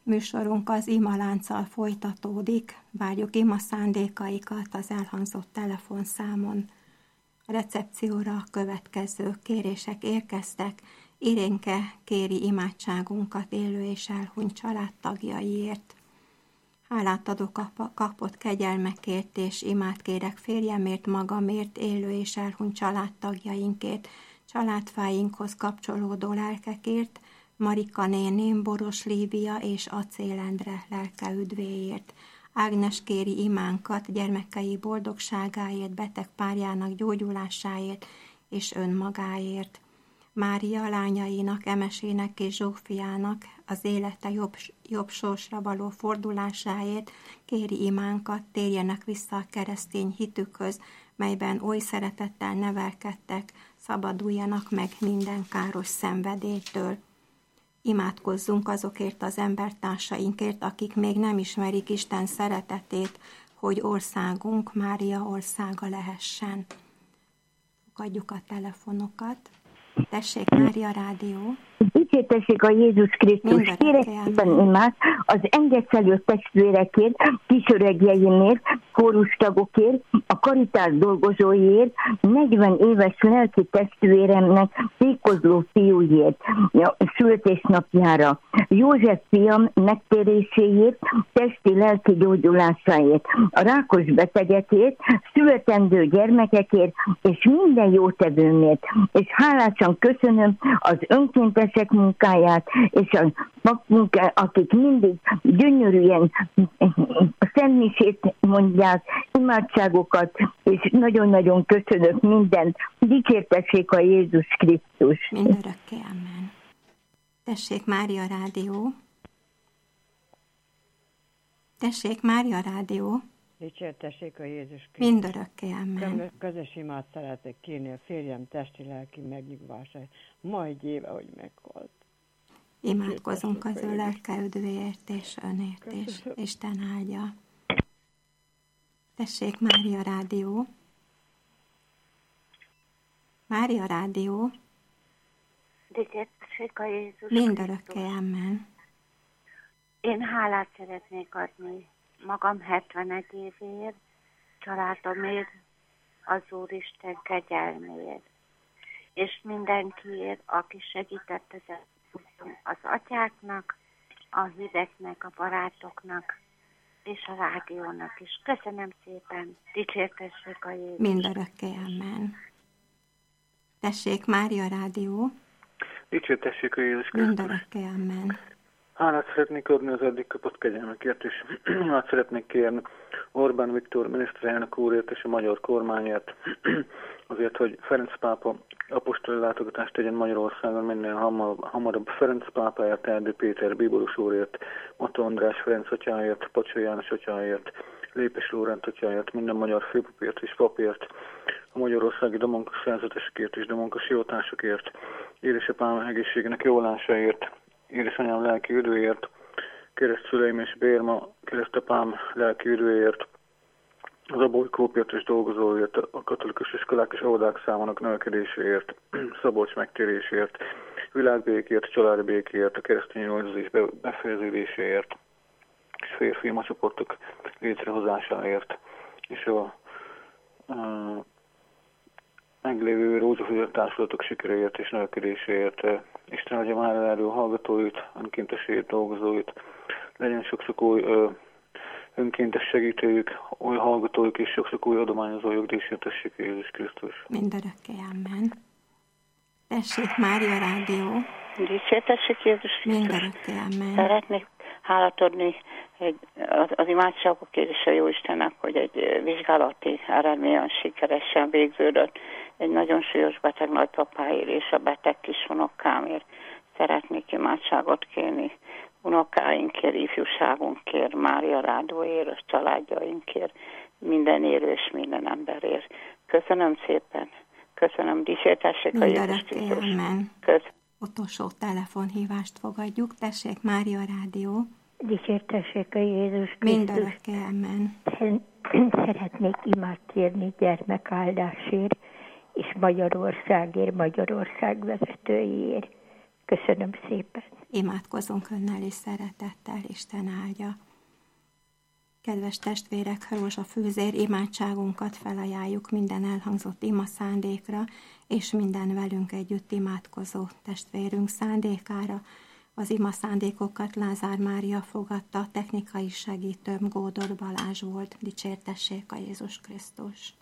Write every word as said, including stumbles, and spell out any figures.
Műsorunk az imalánccal folytatódik. Várjuk ima szándékaikat az elhangzott telefonszámon. A recepcióra a következő kérések érkeztek. Irénke kéri imádságunkat élő és elhunyt családtagjaiért. Hálát adok a kapott kegyelmekért, és imát kérek férjemért, magamért, élő és elhunyt családtagjainkért, családfáinkhoz kapcsolódó lelkekért, Marika néném, Boros Lívia és Acél Endre lelke üdvéért. Ágnes kéri imánkat gyermekei boldogságáért, beteg párjának gyógyulásáért és önmagáért. Mária lányainak, Emesének és Zsófiának az élete jobb, jobb sorsra való fordulásáért kéri imánkat, térjenek vissza a keresztény hitükhöz, melyben oly szeretettel nevelkedtek, szabaduljanak meg minden káros szenvedélytől. Imádkozzunk azokért az embertársainkért, akik még nem ismerik Isten szeretetét, hogy országunk Mária országa lehessen. Fogadjuk a telefonokat. Tessék, Mária Rádió. Dicsértessék a Jézus Krisztus. Kérek szépen imát az engedszerű testvérekért, kisöregjeimért, kórustagokért, a karitás dolgozóiért, negyven éves lelki testvéremnek tékozló fiújért, születésnapjára, József fiam megtéréséért, testi lelki gyógyulásáért, a rákos betegekért, születendő gyermekekért, és minden jótevőmért. És hálásan köszönöm az önkéntesek munkáját, és a munkáját, akik mindig gyönyörűen a szentmisét mondják, imádságokat, és nagyon-nagyon köszönök mindent. Dicsértessék a Jézus Krisztus. Mindörökké, amen. Tessék, Mária Rádió. Tessék, Mária Rádió. Dicsértessék a Jézus Krisztus. Mindörökké, amen. Közös imát szeretek kérni a férjem testi-lelki megnyugvásáért. Ma egy éve, hogy meghalt. Imádkozunk az ő lelke üdvéért és önért, és Isten áldja. Tessék, Mária Rádió. Mária Rádió. Dicsértessék a Jézus Mindörökké, amen. Én hálát szeretnék adni magam hetvenegy évért, családomért, az Úristen kegyelméért, és mindenkiért, aki segített ezen az atyáknak, a híveknek, a barátoknak, és a rádiónak is. Köszönöm szépen, dicsértessék a Jézus. Mindörökké, amen. Tessék, Mária Rádió. Dicsértessék a Jézus Krisztus. Mindörökké, amen. Hálát szeretnék adni az eddig kapott kegyelmekért, és hálát szeretnék kérni Orbán Viktor miniszterelnök úrért és a magyar kormányért, azért, hogy Ferenc pápa apostoli látogatást tegyen Magyarországon minél hamarabb, hamarabb Ferenc pápáért, Erdő Péter bíboros úrért, Mata András Ferenc atyáért, Pacsai János atyáért, Lépes Lórent atyáért, minden magyar főpapért és papért, a magyarországi domonkos szerzetesekért és domonkos jótársakért, édesapám egészségének jólásáért, édesanyám lelki üdvéért, keresztszüleim és Bérma, keresztapám lelki üdvéért, az Abaúj Kópiatos dolgozóért, a katolikus iskolák és óvodák számának növekedéséért, Szabolcs megtérésért, világbékért, családi békért, a keresztény oldozás befejeződéséért, és férfi imacsoportok létrehozásáért, és a, a meglévő rózsafűző társulatok sikeréért és növekedéséért. Isten adja már erről hallgatóit, önkéntesét, dolgozóit, legyen sok-sok új ö, önkéntes segítőjük, új hallgatójuk és sok-sok új adományozójuk, dicsértessék Jézus Krisztus. Mindörökké, amen. Tessék, Mária Rádió. Dicsértessék Jézus Krisztus. Mindörökké, amen. Szeretnék hálát adni egy, az, az imádságokért és a Jóistennek, hogy egy vizsgálati eredményen sikeresen végződött. Egy nagyon súlyos beteg nagypapáért és a beteg kis unokámért szeretnék imádságot kérni. Unokáinkért, ifjúságunkért, Mária Rádióért, a családjainkért, minden élő és minden emberért. Köszönöm szépen. Köszönöm, dicsértessék a Jézus Krisztus. Amen. Köszönöm. Utolsó telefonhívást fogadjuk. Tessék, Mária Rádió. Dicsértessék a Jézus Krisztus. Mindörökké, amen. Szeretnék imát kérni gyermekáldásért, és Magyarországért, Magyarország vezetőiért. Köszönöm szépen. Imádkozunk önnel és szeretettel, Isten áldja. Kedves testvérek, Rózsa Fűzér imádságunkat felajánljuk minden elhangzott ima szándékra, és minden velünk együtt imádkozó testvérünk szándékára. Az ima szándékokat Lázár Mária fogadta, technikai segítőm Gódor Balázs volt. Dicsértessék a Jézus Krisztus!